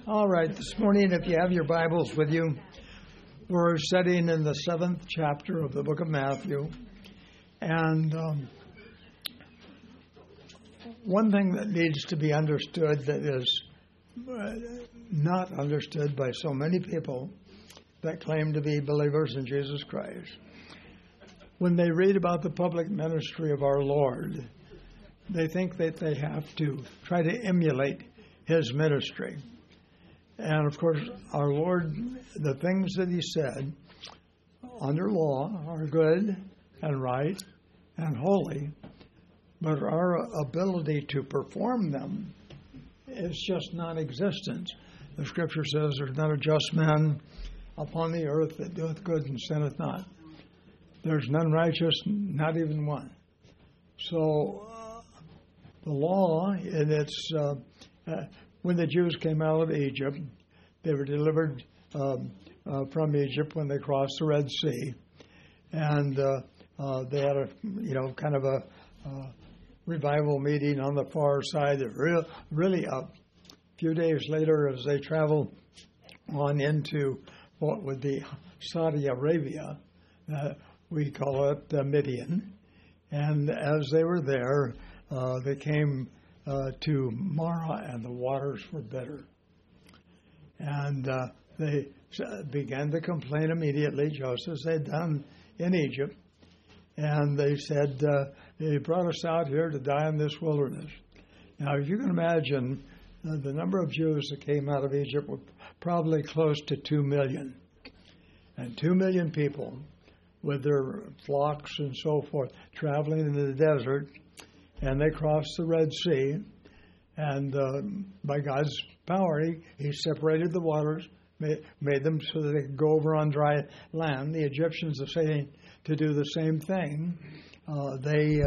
All right, this morning, if you have your Bibles with you, we're studying in the 7th chapter of the book of Matthew. And one thing that needs to be understood that is not understood by so many people that claim to be believers in Jesus Christ. When they read about the public ministry of our Lord, they think that they have to try to emulate His ministry. And, of course, our Lord, the things that He said under law are good and right and holy, but our ability to perform them is just non-existent. The Scripture says there's not a just man upon the earth that doeth good and sinneth not. There's none righteous, not even one. So the law, in its when the Jews came out of Egypt, they were delivered from Egypt when they crossed the Red Sea, and they had a kind of a revival meeting on the far side. Really a few days later, as they traveled on into what would be Saudi Arabia, we call it Midian, and as they were there, they came to Marah, and the waters were bitter. And they began to complain immediately, just as they'd done in Egypt. And they said, "He brought us out here to die in this wilderness." Now, if you can imagine, the number of Jews that came out of Egypt were probably close to 2 million. And 2 million people with their flocks and so forth traveling in the desert. And they crossed the Red Sea, and by God's power, He separated the waters, made them so that they could go over on dry land. The Egyptians are saying to do the same thing. They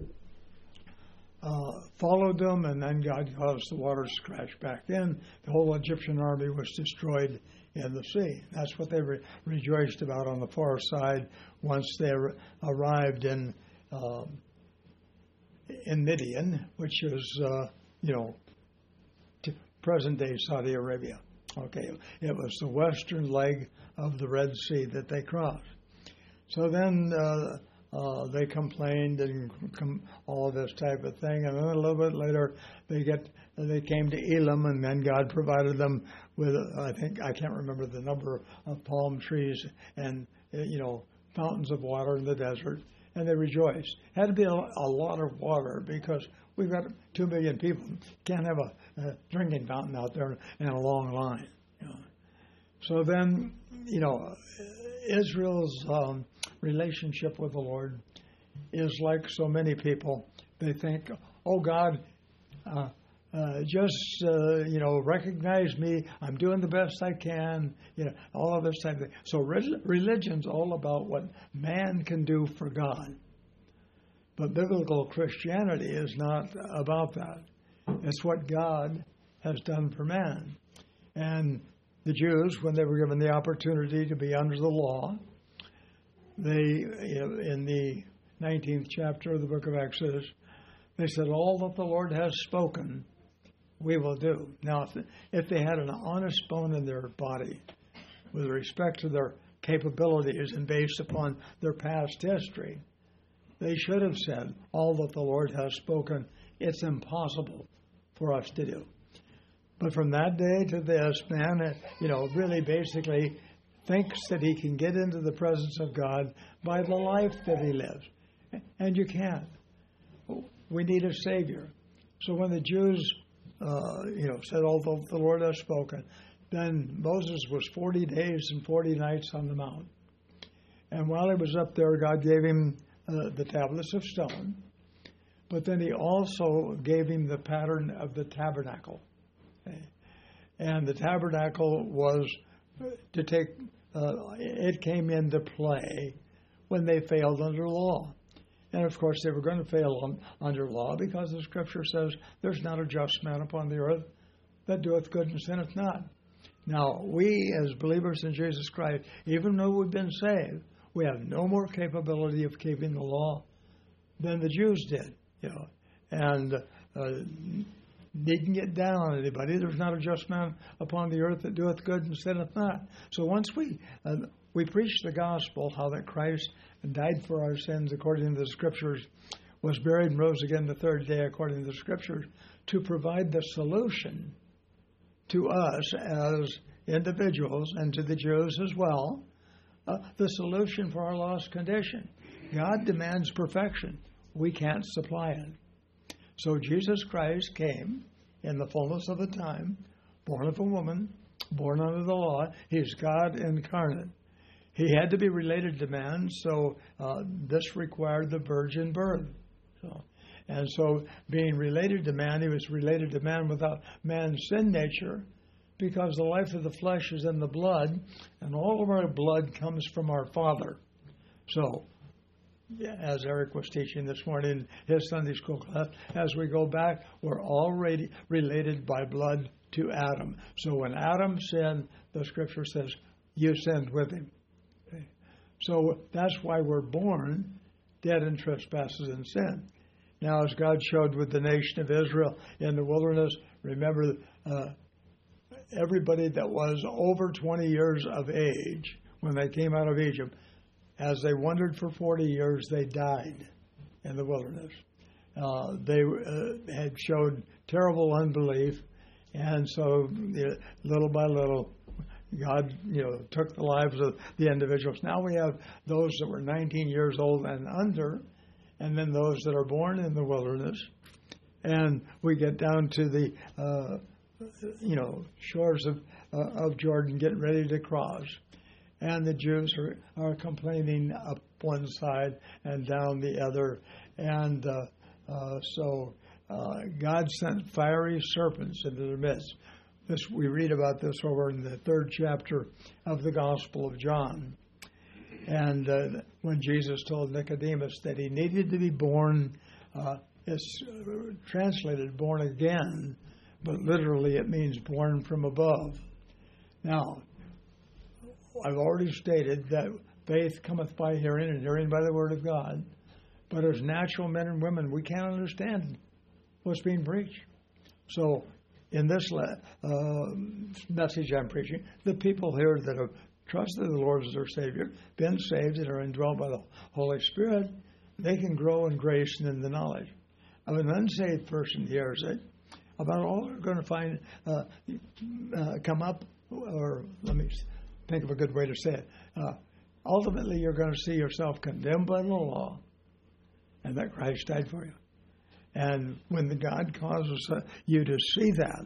followed them, and then God caused the waters to crash back in. The whole Egyptian army was destroyed in the sea. That's what they rejoiced about on the far side once they arrived in Midian, which is, present-day Saudi Arabia. Okay, it was the western leg of the Red Sea that they crossed. So then they complained and all of this type of thing, and then a little bit later they came to Elim, and then God provided them with, I can't remember the number of palm trees and fountains of water in the desert. And they rejoiced. Had to be a lot of water because we've got 2 million people. Can't have a drinking fountain out there in a long line. So then, Israel's relationship with the Lord is like so many people. They think, "Oh God, just recognize me. I'm doing the best I can." All of this type of thing. So religion's all about what man can do for God, but biblical Christianity is not about that. It's what God has done for man. And the Jews, when they were given the opportunity to be under the law, they, in the 19th chapter of the book of Exodus, they said, "All that the Lord has spoken, we will do." Now, if they had an honest bone in their body with respect to their capabilities and based upon their past history, they should have said, "All that the Lord has spoken, it's impossible for us to do." But from that day to this, man, really basically thinks that he can get into the presence of God by the life that he lives. And you can't. We need a Savior. So when the Jews said, "Although the Lord has spoken," then Moses was 40 days and 40 nights on the mount. And while he was up there, God gave him the tablets of stone, but then He also gave him the pattern of the tabernacle. Okay. And the tabernacle was to take, it came into play when they failed under law. And, of course, they were going to fail under law because the Scripture says there's not a just man upon the earth that doeth good and sinneth not. Now, we as believers in Jesus Christ, even though we've been saved, we have no more capability of keeping the law than the Jews did. And needn't get down on anybody. There's not a just man upon the earth that doeth good and sinneth not. So once we preach the gospel, how that Christ died for our sins according to the Scriptures, was buried and rose again the third day according to the Scriptures, to provide the solution to us as individuals and to the Jews as well, the solution for our lost condition. God demands perfection. We can't supply it. So Jesus Christ came in the fullness of the time, born of a woman, born under the law. He's God incarnate. He had to be related to man, so this required the virgin birth. So being related to man, he was related to man without man's sin nature, because the life of the flesh is in the blood, and all of our blood comes from our Father. So, as Eric was teaching this morning in his Sunday school class, as we go back, we're already related by blood to Adam. So when Adam sinned, the Scripture says, you sinned with him. Okay. So that's why we're born dead in trespasses and sin. Now, as God showed with the nation of Israel in the wilderness, remember, everybody that was over 20 years of age when they came out of Egypt, as they wandered for 40 years, they died in the wilderness. They had showed terrible unbelief, and so little by little, God, took the lives of the individuals. Now we have those that were 19 years old and under, and then those that are born in the wilderness, and we get down to the shores of Jordan, getting ready to cross. And the Jews are complaining up one side and down the other. And so God sent fiery serpents into their midst. We read about this over in the 3rd chapter of the Gospel of John. And when Jesus told Nicodemus that he needed to be born, it's translated born again, but literally it means born from above. Now, I've already stated that faith cometh by hearing, and hearing by the word of God. But as natural men and women, we can't understand what's being preached. So in this message I'm preaching, the people here that have trusted the Lord as their Savior, been saved, and are indwelled by the Holy Spirit, they can grow in grace and in the knowledge. Of an unsaved person hears it, about all they're going to find come up, or let me think of a good way to say it. Ultimately, you're going to see yourself condemned by the law, and that Christ died for you. And when the God causes you to see that,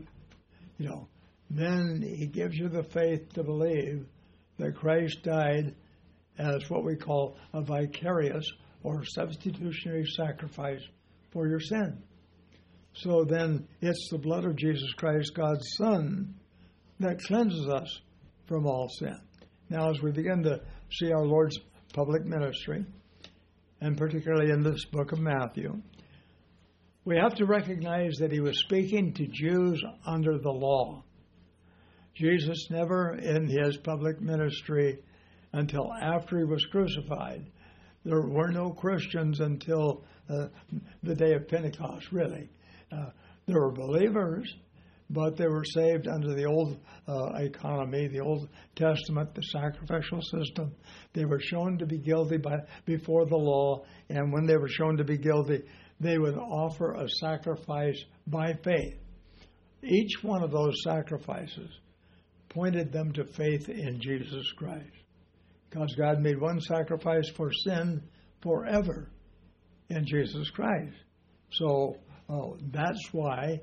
then He gives you the faith to believe that Christ died as what we call a vicarious or substitutionary sacrifice for your sin. So then it's the blood of Jesus Christ, God's Son, that cleanses us from all sin. Now, as we begin to see our Lord's public ministry, and particularly in this book of Matthew, we have to recognize that He was speaking to Jews under the law. Jesus never, in His public ministry, until after He was crucified, there were no Christians until the day of Pentecost, really. There were believers, but they were saved under the old economy, the Old Testament, the sacrificial system. They were shown to be guilty before the law, and when they were shown to be guilty, they would offer a sacrifice by faith. Each one of those sacrifices pointed them to faith in Jesus Christ, because God made one sacrifice for sin forever in Jesus Christ. So that's why,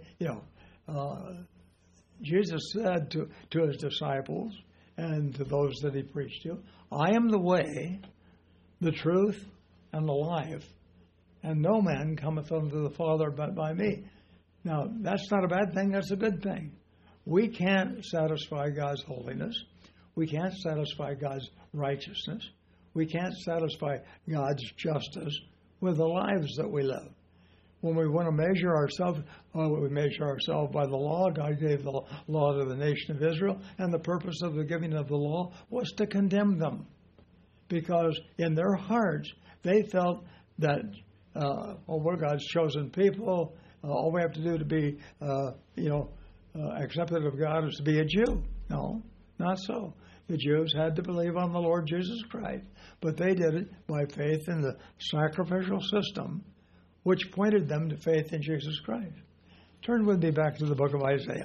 Jesus said to His disciples and to those that He preached to, I am the way, the truth, and the life, and no man cometh unto the Father but by me. Now, that's not a bad thing, that's a good thing. We can't satisfy God's holiness. We can't satisfy God's righteousness. We can't satisfy God's justice with the lives that we live. When we want to measure ourselves, we measure ourselves by the law. God gave the law to the nation of Israel, and the purpose of the giving of the law was to condemn them, because in their hearts they felt that, we're God's chosen people, all we have to do to be, accepted of God is to be a Jew. No, not so. The Jews had to believe on the Lord Jesus Christ, but they did it by faith in the sacrificial system, which pointed them to faith in Jesus Christ. Turn with me back to the book of Isaiah,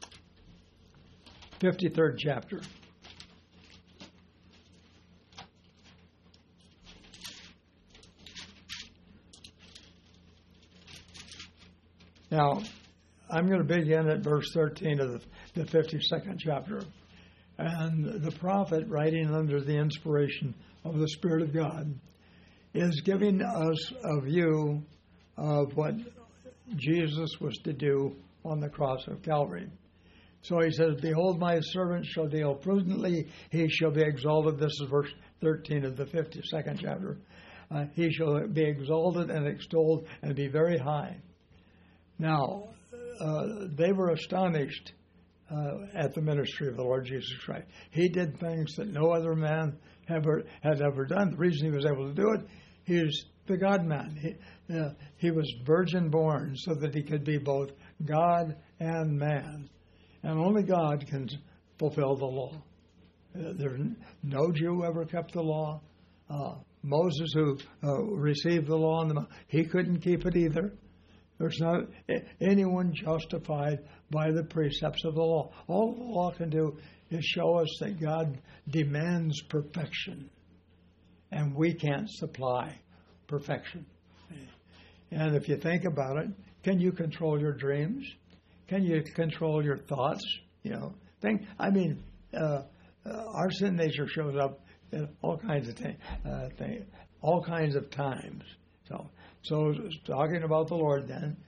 53rd chapter. Now, I'm going to begin at verse 13 of the 52nd chapter. And the prophet, writing under the inspiration of the Spirit of God, is giving us a view of what Jesus was to do on the cross of Calvary. So he says, "Behold, my servant shall deal prudently. He shall be exalted." This is verse 13 of the 52nd chapter. He shall be exalted and extolled and be very high. Now, they were astonished at the ministry of the Lord Jesus Christ. He did things that no other man had ever done. The reason he was able to do it, he was the God-man. He was virgin born so that he could be both God and man. And only God can fulfill the law. No Jew ever kept the law. Moses, who received the law, he couldn't keep it either. There's not anyone justified by the precepts of the law. All the law can do is show us that God demands perfection, and we can't supply perfection. And if you think about it, can you control your dreams? Can you control your thoughts? Our sin nature shows up in all kinds of things, all kinds of times. So talking about the Lord then,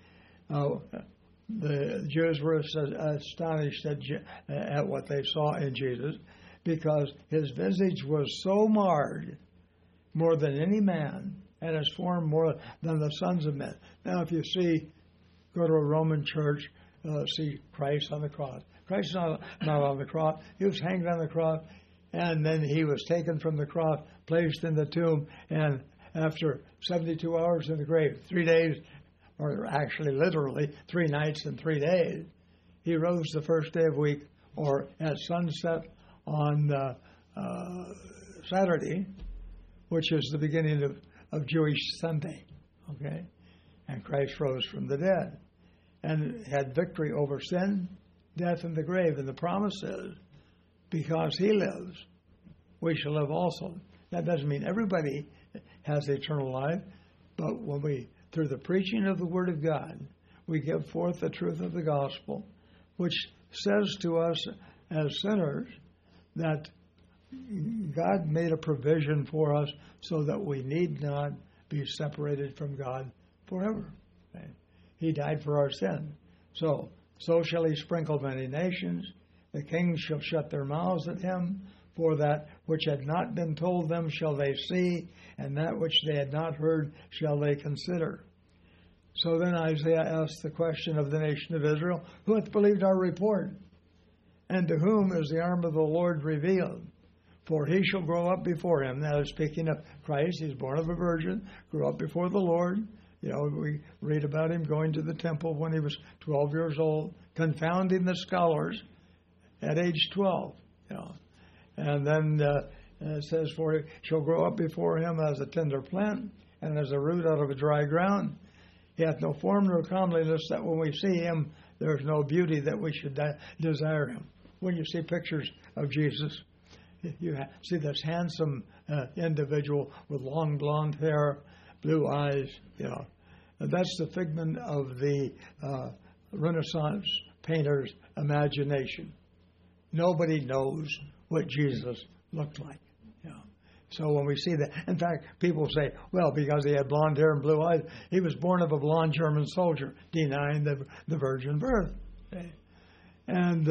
the Jews were astonished at what they saw in Jesus, because his visage was so marred, more than any man, and his form more than the sons of men. Now, if you go to a Roman church, see Christ on the cross. Christ is not on the cross. He was hanged on the cross, and then he was taken from the cross, placed in the tomb, and after 72 hours in the grave, 3 days, or actually literally 3 nights and 3 days, he rose the first day of the week, or at sunset on Saturday, which is the beginning of Jewish Sunday. Okay? And Christ rose from the dead and had victory over sin, death, and the grave. And the promise is, because he lives, we shall live also. That doesn't mean everybody has eternal life, but when we, through the preaching of the Word of God, we give forth the truth of the gospel, which says to us as sinners that God made a provision for us so that we need not be separated from God forever. Okay? He died for our sin. So shall he sprinkle many nations. The kings shall shut their mouths at him. For that which had not been told them shall they see, and that which they had not heard shall they consider. So then Isaiah asked the question of the nation of Israel, who hath believed our report? And to whom is the arm of the Lord revealed? For he shall grow up before him. Now, speaking of Christ, he's born of a virgin, grew up before the Lord. We read about him going to the temple when he was 12 years old, confounding the scholars at age 12. And then it says, for he shall grow up before him as a tender plant, and as a root out of a dry ground. He hath no form nor comeliness, that when we see him, there is no beauty that we should desire him. When you see pictures of Jesus, you see this handsome individual with long blonde hair, blue eyes. That's the figment of the Renaissance painter's imagination. Nobody knows what Jesus looked like. So when we see that, in fact, people say, well, because he had blonde hair and blue eyes, he was born of a blonde German soldier, denying the virgin birth. Okay? And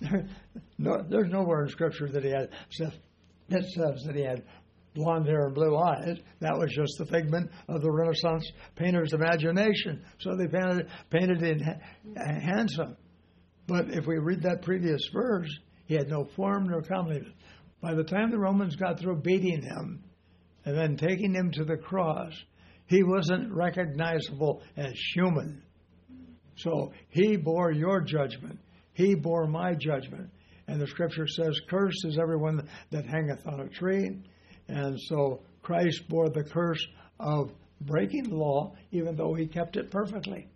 there's nowhere in Scripture that says that he had blonde hair and blue eyes. That was just the figment of the Renaissance painter's imagination. So they painted it handsome. But if we read that previous verse, he had no form nor comeliness. By the time the Romans got through beating him and then taking him to the cross, he wasn't recognizable as human. So he bore your judgment. He bore my judgment. And the scripture says, cursed is everyone that hangeth on a tree. And so Christ bore the curse of breaking the law, even though he kept it perfectly.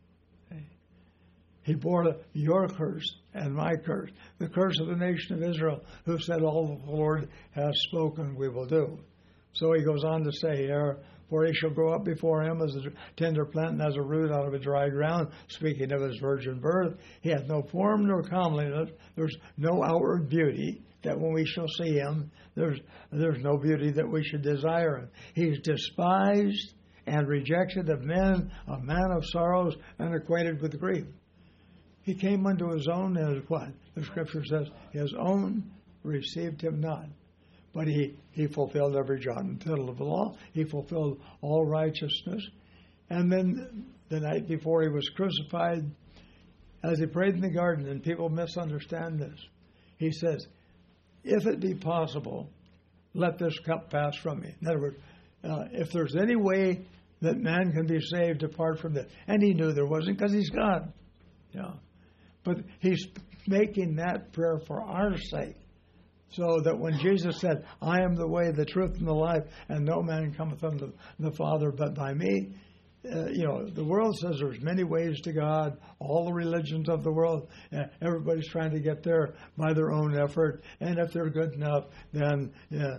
He bore your curse and my curse, the curse of the nation of Israel, who said, all that the Lord has spoken we will do. So he goes on to say here, for he shall grow up before him as a tender plant and as a root out of a dry ground, speaking of his virgin birth. He hath no form nor comeliness. There's no outward beauty that when we shall see him, there's no beauty that we should desire him. He's despised and rejected of men, a man of sorrows and acquainted with grief. He came unto his own as what? The scripture says, his own received him not. But he fulfilled every jot and tittle of the law. He fulfilled all righteousness. And then the night before he was crucified, as he prayed in the garden, and people misunderstand this, he says, if it be possible, let this cup pass from me. In other words, if there's any way that man can be saved apart from this. And he knew there wasn't because he's God. Yeah. But he's making that prayer for our sake. So that when Jesus said, I am the way, the truth, and the life, and no man cometh unto the Father but by me, the world says there's many ways to God, all the religions of the world, everybody's trying to get there by their own effort, and if they're good enough, then,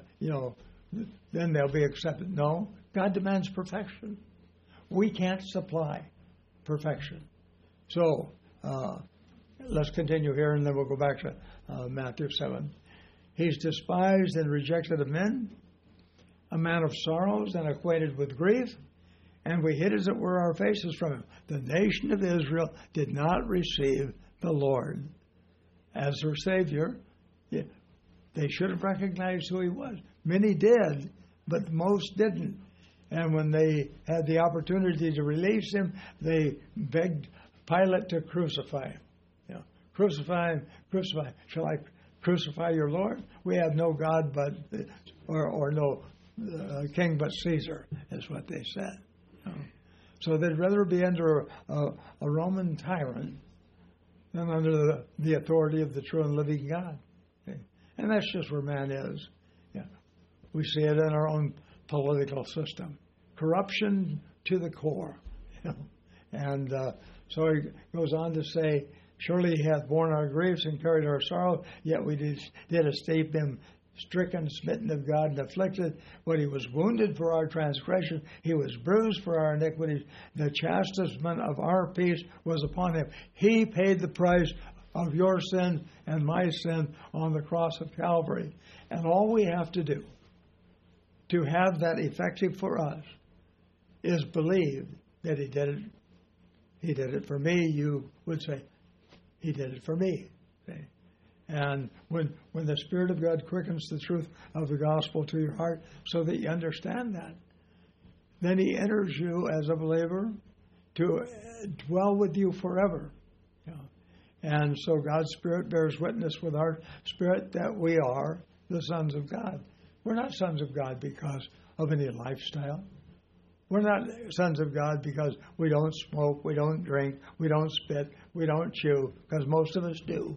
then they'll be accepted. No, God demands perfection. We can't supply perfection. So, let's continue here, and then we'll go back to Matthew 7. He's despised and rejected of men, a man of sorrows and acquainted with grief, and we hid as it were our faces from him. The nation of Israel did not receive the Lord as their Savior. They should have recognized who he was. Many did, but most didn't. And when they had the opportunity to release him, they begged Pilate to crucify him. Crucify him, crucify him. Shall I crucify your Lord? We have no God but, or no king but Caesar, is what they said. So they'd rather be under a Roman tyrant than under the authority of the true and living God. Okay? And that's just where man is. Yeah. We see it in our own political system. Corruption to the core. And so he goes on to say, surely he hath borne our griefs and carried our sorrow, yet we did esteem him stricken, smitten of God, and afflicted. But he was wounded for our transgression, he was bruised for our iniquities. The chastisement of our peace was upon him. He paid the price of your sin and my sin on the cross of Calvary. And all we have to do to have that effective for us is believe that he did it. He did it for me. You would say, he did it for me. Okay? And when the Spirit of God quickens the truth of the gospel to your heart so that you understand that, then he enters you as a believer to dwell with you forever. And so God's Spirit bears witness with our spirit that we are the sons of God. We're not sons of God because of any lifestyle. We're not sons of God because we don't smoke, we don't drink, we don't spit, we don't chew, because most of us do.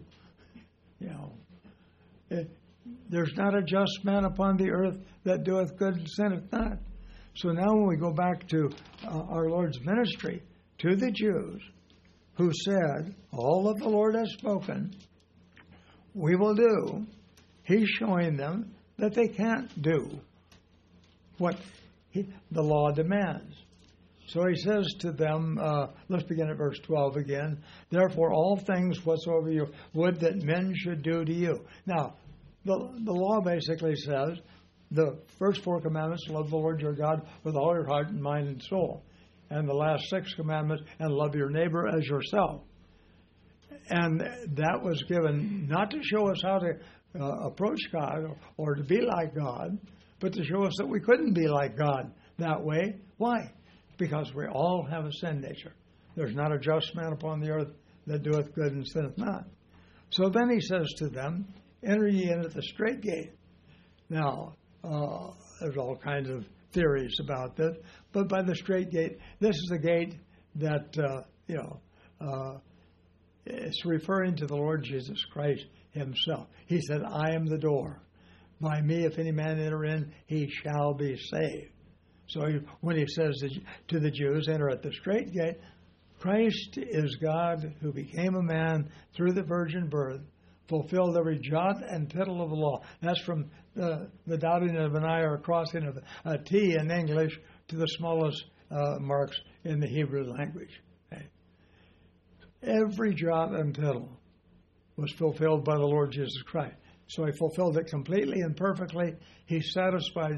There's not a just man upon the earth that doeth good and sinneth not. So now when we go back to our Lord's ministry to the Jews, who said, all that the Lord has spoken, we will do, he's showing them that they can't do what the law demands. So he says to them, let's begin at verse 12 again, therefore all things whatsoever you would that men should do to you. Now, the law basically says, the first 4 commandments, love the Lord your God with all your heart and mind and soul. And the last 6 commandments, and love your neighbor as yourself. And that was given not to show us how to approach God or to be like God, but to show us that we couldn't be like God that way. Why? Because we all have a sin nature. There's not a just man upon the earth that doeth good and sinneth not. So then he says to them, enter ye in at the strait gate. Now, there's all kinds of theories about this, but by the strait gate, this is a gate that, it's referring to the Lord Jesus Christ himself. He said, I am the door. By me, if any man enter in, he shall be saved. So when he says to the Jews, enter at the straight gate, Christ is God who became a man through the virgin birth, fulfilled every jot and tittle of the law. That's from the dotting of an I or a crossing of a T in English to the smallest marks in the Hebrew language. Okay. Every jot and tittle was fulfilled by the Lord Jesus Christ. So he fulfilled it completely and perfectly. He satisfied,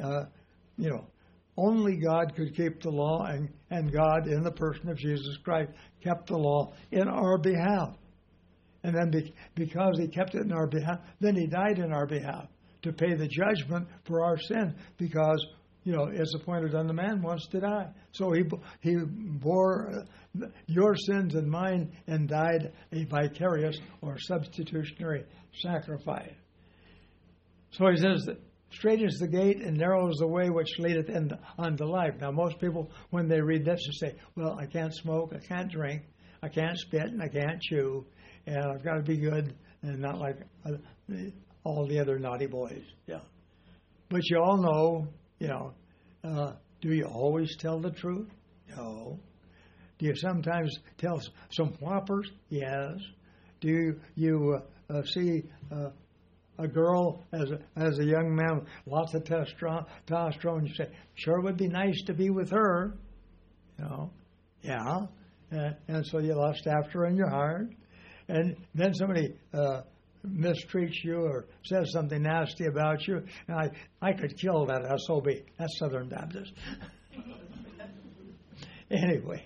only God could keep the law, and God, in the person of Jesus Christ, kept the law in our behalf. And then because he kept it in our behalf, then he died in our behalf to pay the judgment for our sin, because, it's appointed unto man once to die. So he bore your sins and mine and died a vicarious or substitutionary sacrifice. So he says that straight is the gate and narrow is the way which leadeth unto life. Now, most people, when they read this, they say, well, I can't smoke, I can't drink, I can't spit, and I can't chew, and I've got to be good and not like all the other naughty boys. Yeah. But you all know, do you always tell the truth? No. Do you sometimes tell some whoppers? Yes. Do you see a girl as a young man, lots of testosterone, you say, sure would be nice to be with her? Yeah. And so you lust after her in your heart. And then somebody mistreats you or says something nasty about you, and I could kill that SOB. That's Southern Baptist. Anyway,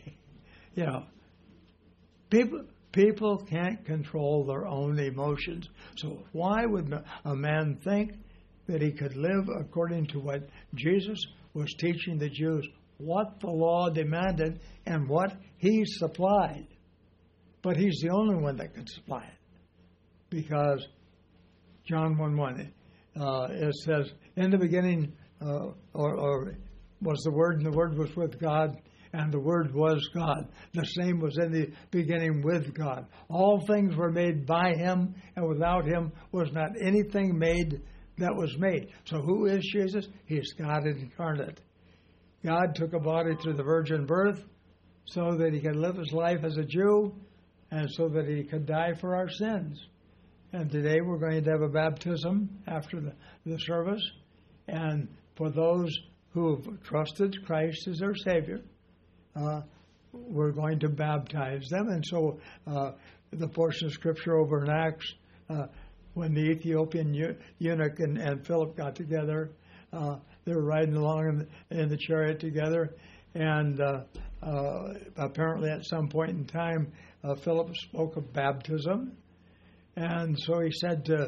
people can't control their own emotions. So why would a man think that he could live according to what Jesus was teaching the Jews, what the law demanded and what he supplied? But he's the only one that could supply it. Because John 1:1, it says, in the beginning, or was the Word, and the Word was with God, and the Word was God. The same was in the beginning with God. All things were made by him, and without him was not anything made that was made. So who is Jesus? He's God incarnate. God took a body through the virgin birth so that he could live his life as a Jew, and so that he could die for our sins. And today we're going to have a baptism after the service. And for those who have trusted Christ as their Savior, we're going to baptize them. And so the portion of Scripture over in Acts, when the Ethiopian eunuch and Philip got together, they were riding along in the chariot together. And apparently at some point in time, Philip spoke of baptism. And so he said to,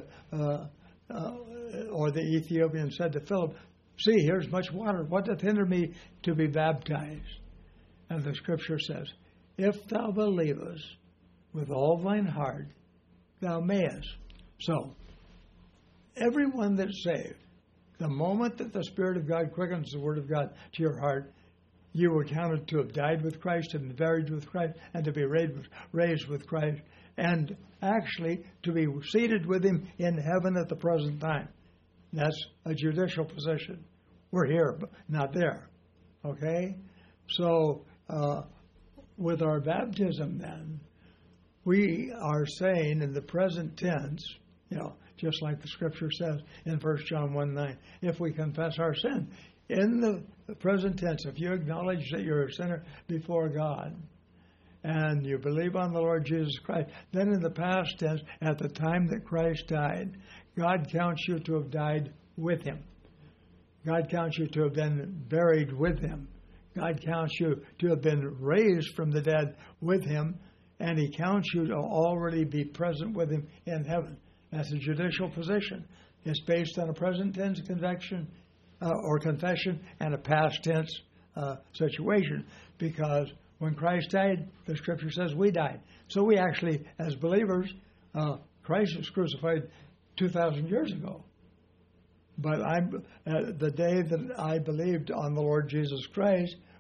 or the Ethiopian said to Philip, see, here's much water. What doth hinder me to be baptized? And the Scripture says, if thou believest with all thine heart, thou mayest. So, everyone that's saved, the moment that the Spirit of God quickens the Word of God to your heart, you were counted to have died with Christ and buried with Christ and to be raised with Christ, and actually to be seated with him in heaven at the present time. That's a judicial position. We're here, but not there. Okay? So, with our baptism then, we are saying in the present tense, just like the Scripture says in 1 John 1:9, if we confess our sin, in the present tense, if you acknowledge that you're a sinner before God, and you believe on the Lord Jesus Christ, then in the past tense, at the time that Christ died, God counts you to have died with him. God counts you to have been buried with him. God counts you to have been raised from the dead with him, and he counts you to already be present with him in heaven. That's a judicial position. It's based on a present tense conviction or confession and a past tense situation, because when Christ died, the Scripture says we died. So we actually, as believers, Christ was crucified 2,000 years ago. But the day that I believed on the Lord Jesus Christ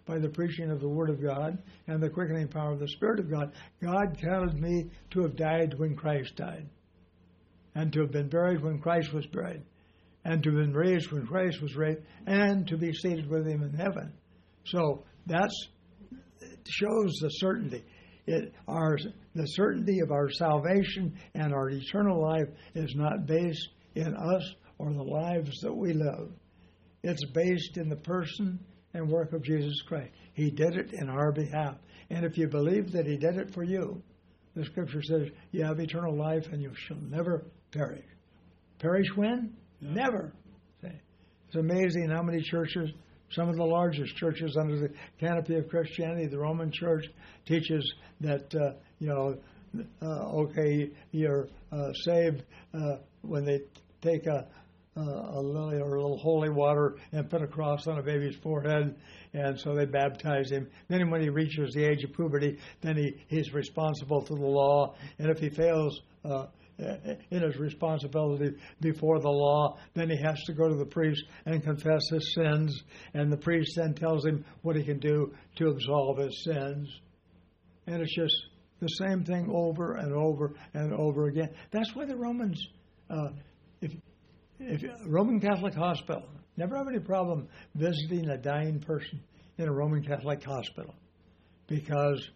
by the preaching of the Word of God and the quickening power of the Spirit of God. God counted me to have died when Christ died, and to have been buried when Christ was buried, and to have been raised when Christ was raised, and to be seated with Him in heaven. So it shows the certainty. The certainty of our salvation and our eternal life is not based in us or the lives that we live. It's based in the person and work of Jesus Christ. He did it in our behalf. And if you believe that He did it for you, the Scripture says you have eternal life and you shall never perish. Perish when? Never. It's amazing how many churches, some of the largest churches under the canopy of Christianity, the Roman Church, teaches that, you're saved when they take a lily or a little holy water and put a cross on a baby's forehead, and so they baptize him. Then when he reaches the age of puberty, then he's responsible to the law, and if he fails in his responsibility before the law, then he has to go to the priest and confess his sins, and the priest then tells him what he can do to absolve his sins. And it's just the same thing over and over and over again. That's why the Romans, if Roman Catholic hospital, never have any problem visiting a dying person in a Roman Catholic hospital, because,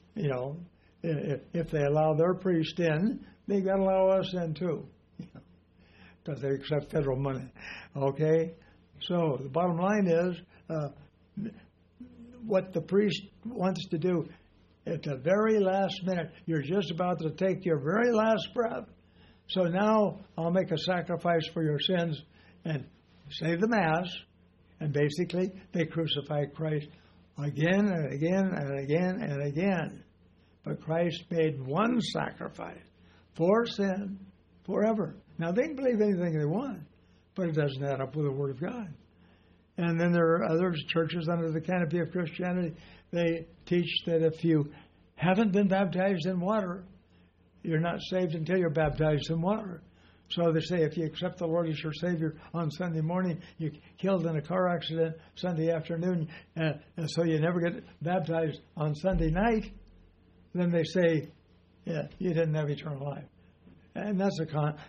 if they allow their priest in, they've got to allow us in too, because they accept federal money. Okay? So the bottom line is, what the priest wants to do at the very last minute, you're just about to take your very last breath. So now I'll make a sacrifice for your sins and say the Mass, and basically they crucify Christ again and again and again and again. But Christ made one sacrifice for sin forever. Now they can believe anything they want, but it doesn't add up with the Word of God. And then there are other churches under the canopy of Christianity. They teach that if you haven't been baptized in water, you're not saved until you're baptized in water. So they say if you accept the Lord as your Savior on Sunday morning, you're killed in a car accident Sunday afternoon, and so you never get baptized on Sunday night, then they say, yeah, you didn't have eternal life. And that's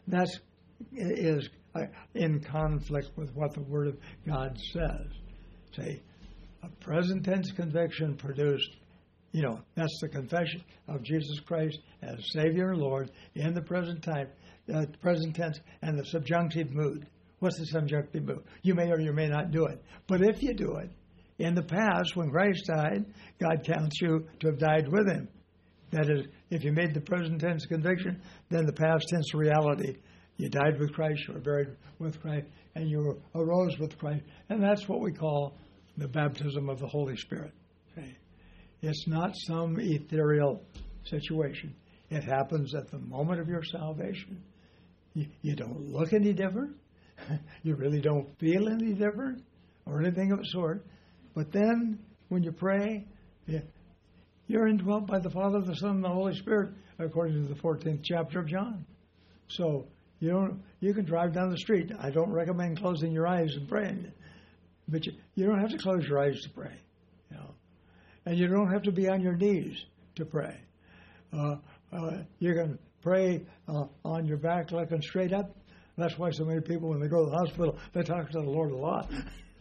in conflict with what the Word of God says. Say, a present tense conviction produced, that's the confession of Jesus Christ as Savior and Lord in the present time, present tense, and the subjunctive mood. What's the subjunctive mood? You may or you may not do it. But if you do it, in the past, when Christ died, God counts you to have died with Him. That is, if you made the present tense conviction, then the past tense reality. You died with Christ, you were buried with Christ, and you arose with Christ. And that's what we call the baptism of the Holy Spirit. Okay? It's not some ethereal situation. It happens at the moment of your salvation. You don't look any different. You really don't feel any different or anything of the sort. But then, when you pray, you're indwelt by the Father, the Son, and the Holy Spirit, according to the 14th chapter of John. So, you can drive down the street. I don't recommend closing your eyes and praying. But you don't have to close your eyes to pray. And you don't have to be on your knees to pray. You can pray on your back looking straight up. That's why so many people, when they go to the hospital, they talk to the Lord a lot.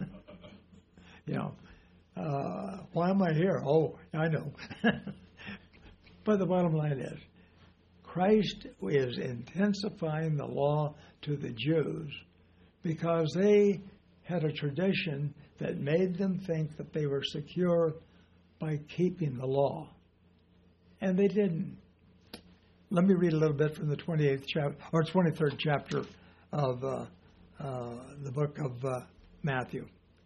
Why am I here? Oh, I know. But the bottom line is, Christ is intensifying the law to the Jews because they had a tradition that made them think that they were secure by keeping the law. And they didn't. Let me read a little bit from the 28th chapter or 23rd chapter of the book of Matthew.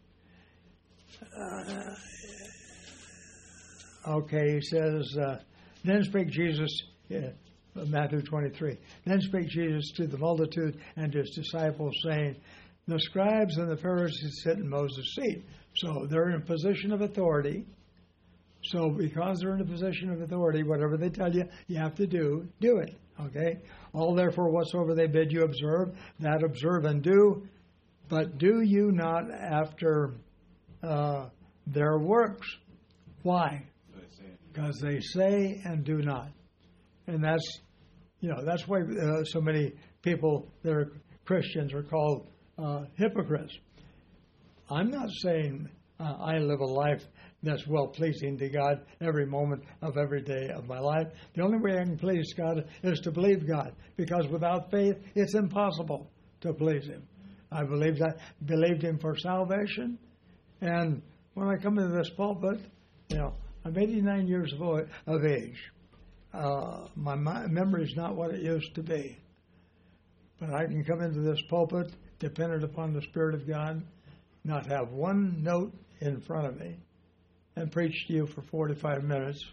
He says, then spake Jesus, Matthew 23, then spake Jesus to the multitude and to his disciples, saying, the scribes and the Pharisees sit in Moses' seat. So they're in a position of authority. So because they're in a position of authority, whatever they tell you, you have to do it. Okay? All therefore whatsoever they bid you observe, that observe and do. But do you not after their works. Why? Because they say and do not. And that's why so many people that are Christians are called hypocrites. I'm not saying I live a life that's well-pleasing to God every moment of every day of my life. The only way I can please God is to believe God, because without faith, it's impossible to please Him. I believed Him for salvation, and when I come into this pulpit, I'm 89 years of age. My memory is not what it used to be, but I can come into this pulpit dependent upon the Spirit of God, not have one note in front of me, and preach to you for 45 minutes,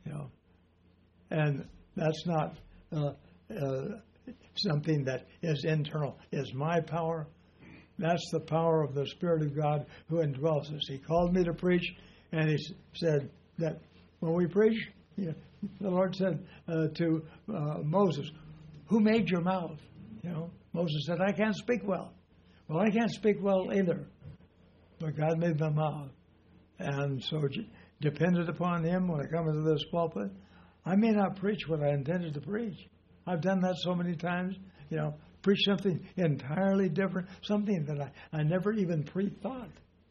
and that's not something that is internal, is my power. That's the power of the Spirit of God who indwells us. He called me to preach, and He said that when we preach, the Lord said to Moses, "Who made your mouth?" Moses said, "I can't speak well." Well, I can't speak well either, but God made my mouth. And so, dependent upon Him, when I come into this pulpit, I may not preach what I intended to preach. I've done that so many times, preach something entirely different, something that I never even pre-thought.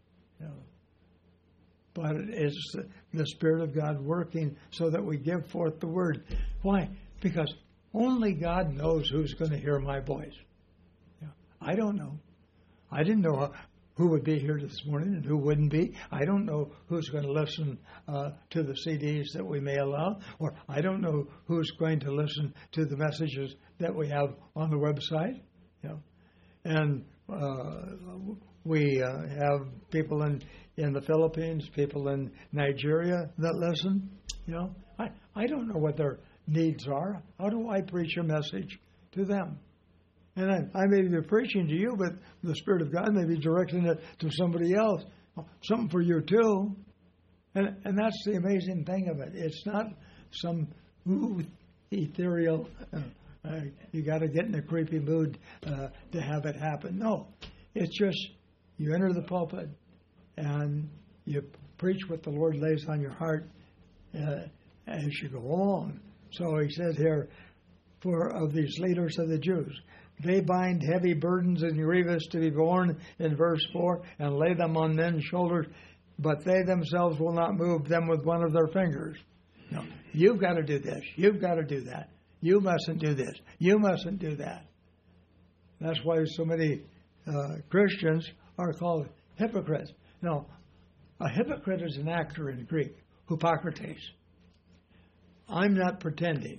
But it's the Spirit of God working so that we give forth the Word. Why? Because only God knows who's going to hear my voice. I don't know. I didn't know who would be here this morning and who wouldn't be. I don't know who's going to listen to the CDs that we may allow, or I don't know who's going to listen to the messages that we have on the website. And we have people in the Philippines, people in Nigeria that listen. I don't know what their needs are. How do I preach a message to them? And I may be preaching to you, but the Spirit of God may be directing it to somebody else. Something for you too. And that's the amazing thing of it. It's not some ethereal, you got to get in a creepy mood to have it happen. No. It's just you enter the pulpit and you preach what the Lord lays on your heart as you go along. So He said here, of these leaders of the Jews, they bind heavy burdens and grievous to be borne in verse 4 and lay them on men's shoulders, but they themselves will not move them with one of their fingers. No, you've got to do this. You've got to do that. You mustn't do this. You mustn't do that. That's why so many Christians are called hypocrites. No, a hypocrite is an actor in Greek, hypokrites. I'm not pretending,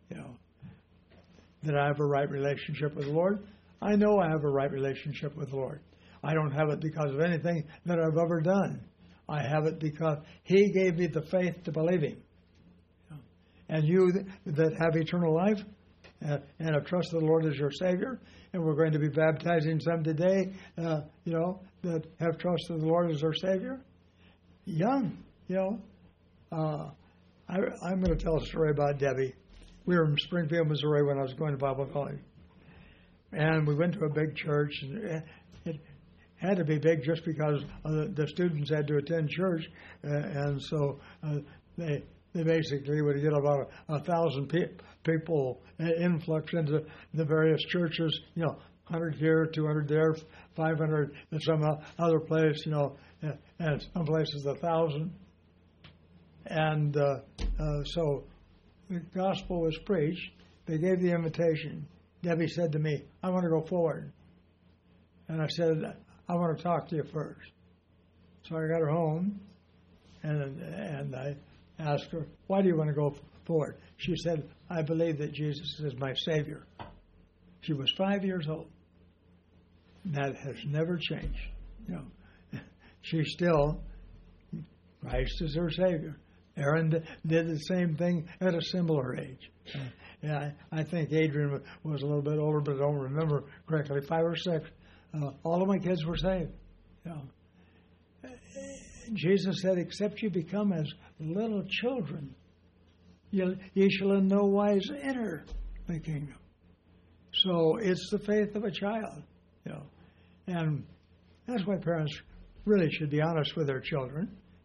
that I have a right relationship with the Lord. I know I have a right relationship with the Lord. I don't have it because of anything that I've ever done. I have it because He gave me the faith to believe Him. And you that have eternal life and have trusted the Lord as your Savior, and we're going to be baptizing some today, that have trusted the Lord as their Savior. Young, I'm going to tell a story about Debbie. We were in Springfield, Missouri when I was going to Bible college. And we went to a big church. And it had to be big just because the students had to attend church. And so they basically would get about 1,000 people influx into the various churches, 100 here, 200 there, 500 in some other place, and some places 1,000. And so the gospel was preached. They gave the invitation. Debbie said to me, "I want to go forward." And I said, "I want to talk to you first." So I got her home, and I asked her, "Why do you want to go forward?" She said, "I believe that Jesus is my Savior." She was 5 years old. And that has never changed. She's still, Christ is her Savior. Aaron did the same thing at a similar age. I think Adrian was a little bit older, but I don't remember correctly, 5 or 6. All of my kids were saved. Jesus said, "Except you become as little children, ye shall in no wise enter the kingdom." So it's the faith of a child. And that's why parents really should be honest with their children.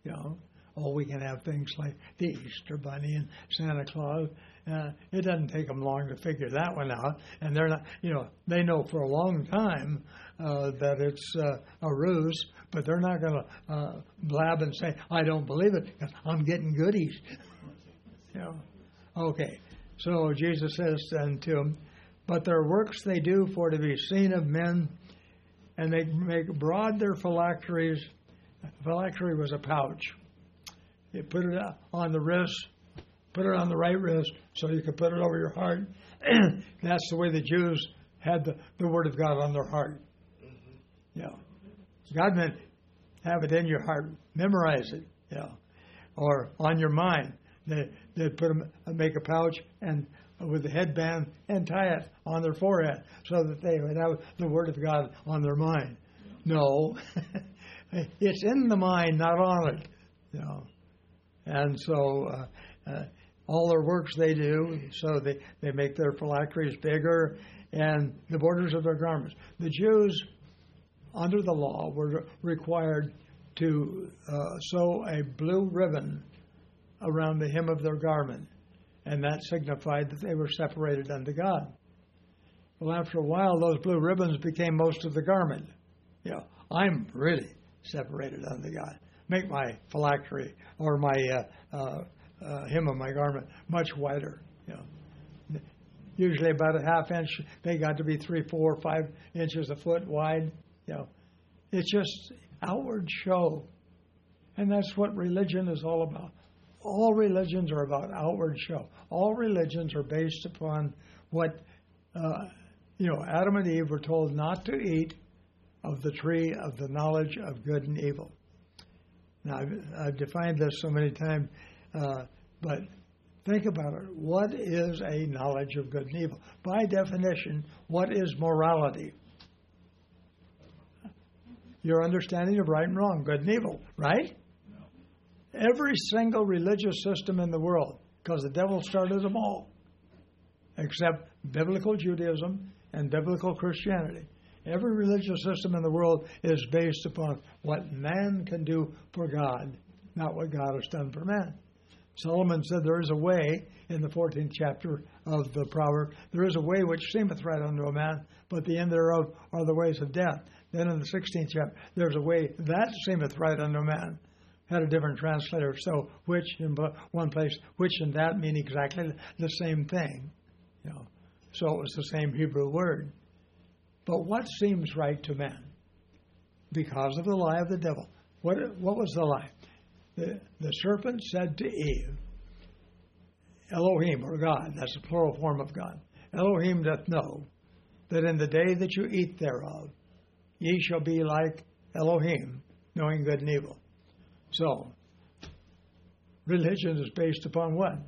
You know, oh, we can have things like the Easter Bunny and Santa Claus. It doesn't take them long to figure that one out, and they're not. You know, they know for a long time that it's a ruse, but they're not going to blab and say, "I don't believe it. I'm getting goodies." You know, okay. So Jesus says unto them, "But their works they do for to be seen of men, and they make broad their phylacteries." A phylactery was a pouch. You put it on the wrist, put it on the right wrist, so you could put it over your heart. That's the way the Jews had the Word of God on their heart. Mm-hmm. Yeah, God meant have it in your heart, memorize it. Yeah, or on your mind. They'd make a pouch and with a headband and tie it on their forehead so that they would have the Word of God on their mind. No, it's in the mind, not on it. You know. And so all their works they do, so they make their phylacteries bigger and the borders of their garments. The Jews, under the law, were required to sew a blue ribbon around the hem of their garment, and that signified that they were separated unto God. Well, after a while, those blue ribbons became most of the garment. You know, I'm really separated unto God. Make my phylactery or my hem of my garment much wider. You know, usually about a half inch. They got to be 3, 4, 5 inches a foot wide. You know, it's just outward show, and that's what religion is all about. All religions are about outward show. All religions are based upon what Adam and Eve were told not to eat of the tree of the knowledge of good and evil. Now, I've defined this so many times, but think about it. What is a knowledge of good and evil? By definition, what is morality? Your understanding of right and wrong, good and evil, right? No. Every single religious system in the world, because the devil started them all, except biblical Judaism and biblical Christianity. Every religious system in the world is based upon what man can do for God, not what God has done for man. Solomon said there is a way, in the 14th chapter of the Proverbs, there is a way which seemeth right unto a man, but the end thereof are the ways of death. Then in the 16th chapter, there's a way that seemeth right unto a man. Had a different translator, so which in one place, which and that mean exactly the same thing. You know, so it was the same Hebrew word. But what seems right to man? Because of the lie of the devil. What was the lie? The serpent said to Eve, Elohim, or God, that's the plural form of God, Elohim doth know that in the day that you eat thereof, ye shall be like Elohim, knowing good and evil. So, religion is based upon what?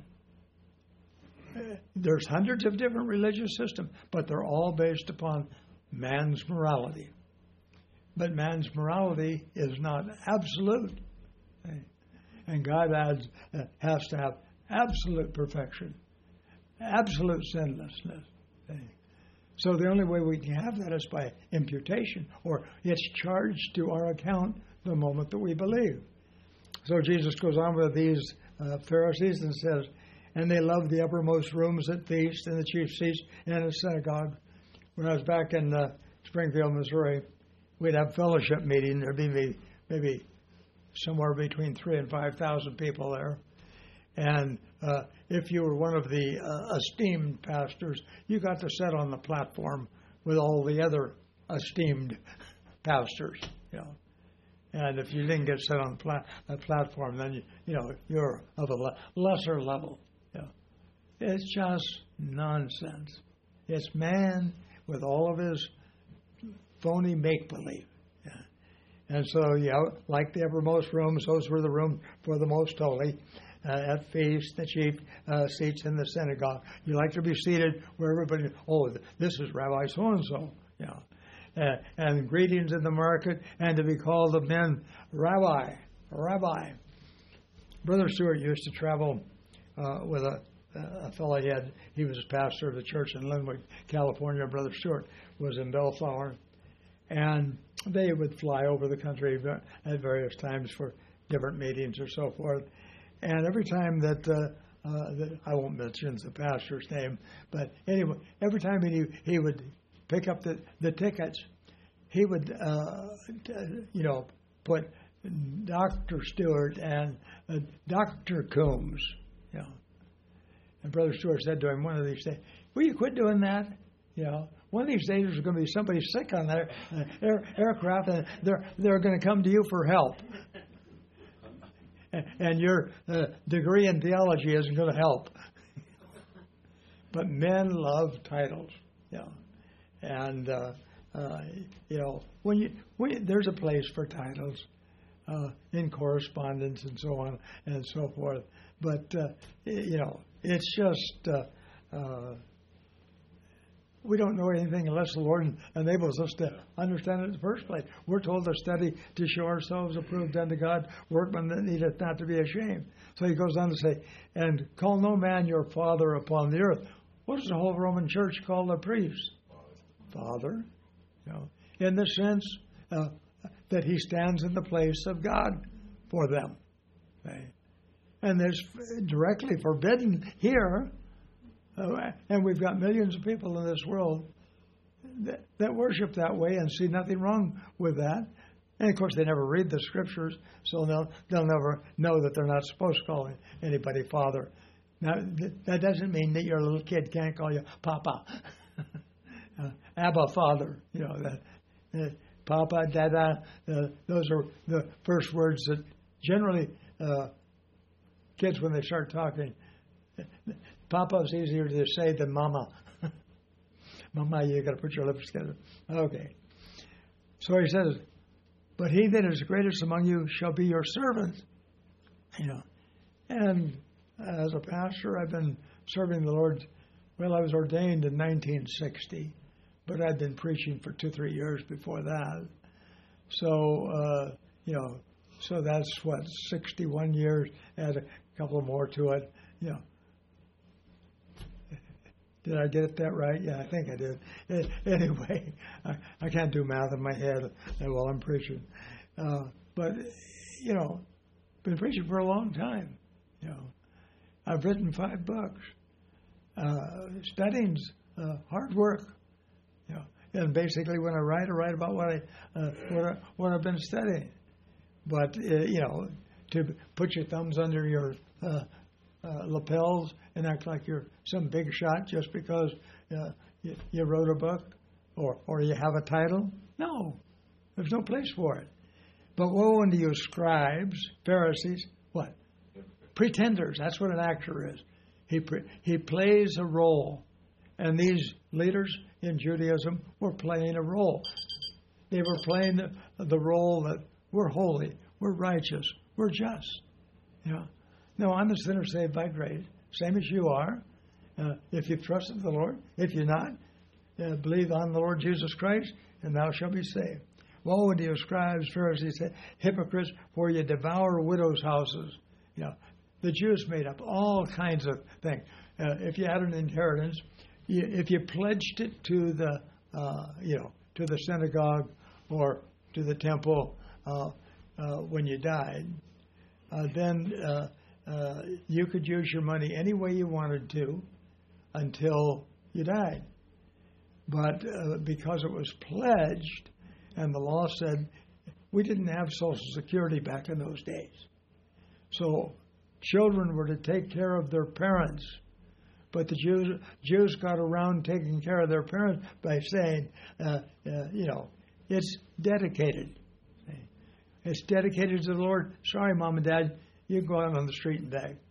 There's hundreds of different religious systems, but they're all based upon man's morality. But man's morality is not absolute. And God has to have absolute perfection, absolute sinlessness. So the only way we can have that is by imputation, or it's charged to our account the moment that we believe. So Jesus goes on with these Pharisees and says, and they loved the uppermost rooms at feasts and the chief seats in the synagogue. When I was back in Springfield, Missouri, we'd have fellowship meeting. There'd be maybe somewhere between 3,000 and 5,000 people there. And if you were one of the esteemed pastors, you got to sit on the platform with all the other esteemed pastors. You know. And if you didn't get set on the platform, then you're of a lesser level. You know. It's just nonsense. It's man with all of his phony make-believe. Yeah. And so, like the uppermost rooms, those were the rooms for the most holy. At feasts, the chief seats in the synagogue. You like to be seated where everybody, this is Rabbi so-and-so. And greetings in the market, and to be called of men, Rabbi. Brother Stewart used to travel with a fellow he was a pastor of the church in Linwood, California. Brother Stewart was in Bellflower, and they would fly over the country at various times for different meetings or so forth. And every time that I won't mention the pastor's name, but anyway, every time he would pick up the tickets, he would put Dr. Stewart and Dr. Coombs. And Brother Stewart said to him one of these days, "Will you quit doing that? One of these days there's going to be somebody sick on their aircraft, and they're going to come to you for help. And your degree in theology isn't going to help." But men love titles, and there's a place for titles in correspondence and so on and so forth. But it's just we don't know anything unless the Lord enables us to understand it in the first place. We're told to study to show ourselves approved unto God, workmen that needeth not to be ashamed. So he goes on to say, "And call no man your father upon the earth." What does the whole Roman Church call the priest? Father. In the sense that he stands in the place of God for them. Okay? And there's directly forbidden here. And we've got millions of people in this world that worship that way and see nothing wrong with that. And of course, they never read the scriptures, so they'll never know that they're not supposed to call anybody father. Now, that doesn't mean that your little kid can't call you Papa, Abba, Father. Papa, Dada. Those are the first words that generally kids, when they start talking. Papa is easier to say than Mama. Mama, you got to put your lips together. Okay. So he says, "But he that is greatest among you shall be your servant." And as a pastor, I've been serving the Lord. Well, I was ordained in 1960, but I'd been preaching for 2-3 years before that. So, so that's 61 years. Add a couple more to it. Did I get that right? Yeah, I think I did. Anyway, I can't do math in my head while I'm preaching. But, been preaching for a long time. I've written 5 books. Studying's hard work. And basically when I write about what I've been studying. But, to put your thumbs under your lapels and act like you're some big shot just because you wrote a book or you have a title. No, there's no place for it. But woe unto you, scribes, Pharisees, what? Pretenders. That's what an actor is. He plays a role. And these leaders in Judaism were playing a role. They were playing the role that we're holy, we're righteous, we're just. No, I'm a sinner saved by grace, same as you are. If you've trusted the Lord, if you're not, believe on the Lord Jesus Christ, and thou shalt be saved. Woe unto you, scribes, Pharisees, hypocrites, for you devour widows' houses. The Jews made up all kinds of things. If you had an inheritance, if you pledged it to the, to the synagogue or to the temple when you died, then you could use your money any way you wanted to until you died. But because it was pledged, and the law said, we didn't have Social Security back in those days. So children were to take care of their parents. But the Jews got around taking care of their parents by saying, it's dedicated. It's dedicated to the Lord. Sorry, Mom and Dad, you can go out on the street and beg.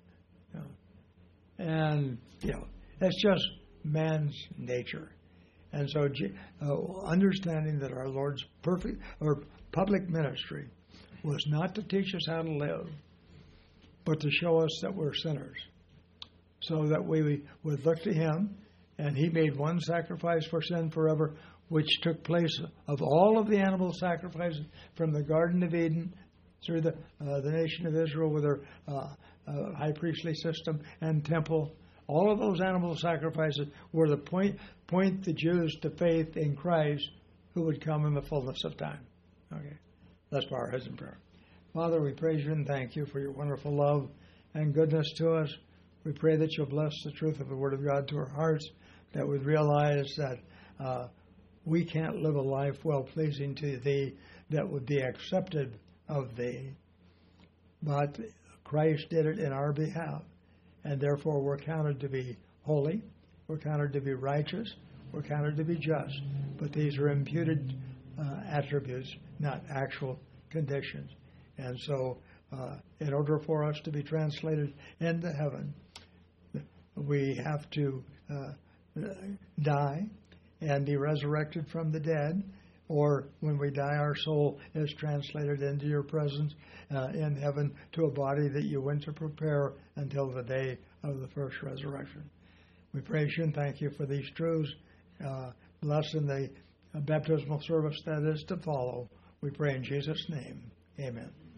And, that's just man's nature. And so understanding that our Lord's perfect or public ministry was not to teach us how to live, but to show us that we're sinners, so that we would look to Him, and He made one sacrifice for sin forever, which took place of all of the animal sacrifices from the Garden of Eden through the nation of Israel with their high priestly system and temple. All of those animal sacrifices were to point the Jews to faith in Christ, who would come in the fullness of time. Okay, let's bow our heads in prayer. Father, we praise you and thank you for your wonderful love and goodness to us. We pray that you'll bless the truth of the Word of God to our hearts, that we realize that we can't live a life well-pleasing to thee that would be accepted of thee. But Christ did it in our behalf, and therefore we're counted to be holy, we're counted to be righteous, we're counted to be just. But these are imputed attributes, not actual conditions. And so in order for us to be translated into heaven, we have to die and be resurrected from the dead, or when we die, our soul is translated into your presence in heaven to a body that you went to prepare until the day of the first resurrection. We praise you and thank you for these truths. Bless in the baptismal service that is to follow. We pray in Jesus' name. Amen.